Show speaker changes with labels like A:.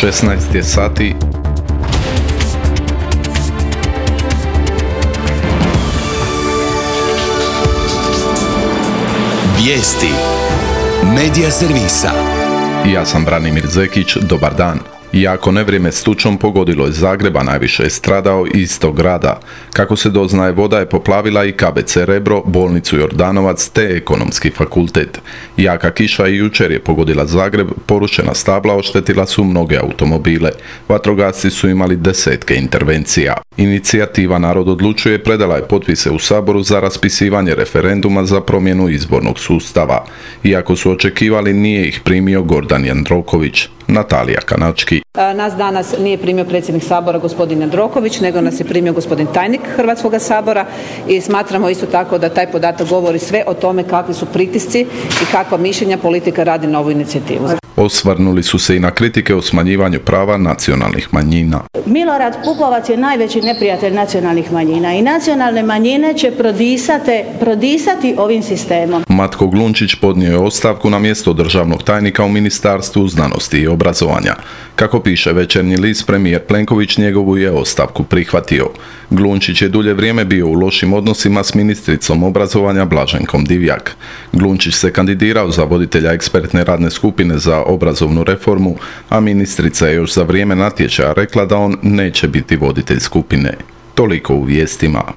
A: 16 je sati.
B: Vijesti Medija servisa.
A: Ja sam Branimir Zekić, dobar dan. Jako nevrijeme s tučom pogodilo je Zagreba, najviše je stradao iz tog grada. Kako se doznaje, voda je poplavila i KBC Rebro, bolnicu Jordanovac te ekonomski fakultet. Jaka kiša i jučer je pogodila Zagreb, porušena stabla oštetila su mnoge automobile. Vatrogasci su imali desetke intervencija. Inicijativa Narod odlučuje predala je potpise u Saboru za raspisivanje referenduma za promjenu izbornog sustava. Iako su očekivali, nije ih primio Gordan Jandroković. Natalija Kanački.
C: Nas danas nije primio predsjednik Sabora gospodin Jandroković, nego nas je primio gospodin tajnik Hrvatskoga sabora i smatramo isto tako da taj podatak govori sve o tome kakvi su pritisci i kakva mišljenja politika radi na ovu inicijativu.
A: Osvrnuli su se i na kritike o smanjivanju prava nacionalnih manjina.
D: Milorad Pupovac je najveći neprijatelj nacionalnih manjina i nacionalne manjine će prodisati ovim sistemom.
A: Matko Glunčić podnio je ostavku na mjesto državnog tajnika u Ministarstvu znanosti i obrazovanja. Kako piše Večernji list, premijer Plenković njegovu je ostavku prihvatio. Glunčić je dulje vrijeme bio u lošim odnosima s ministricom obrazovanja Blaženkom Divjak. Glunčić se kandidirao za voditelja ekspertne radne skupine za obrazovnu reformu, a ministrica je još za vrijeme natječaja rekla da on neće biti voditelj skupine. Toliko u vijestima.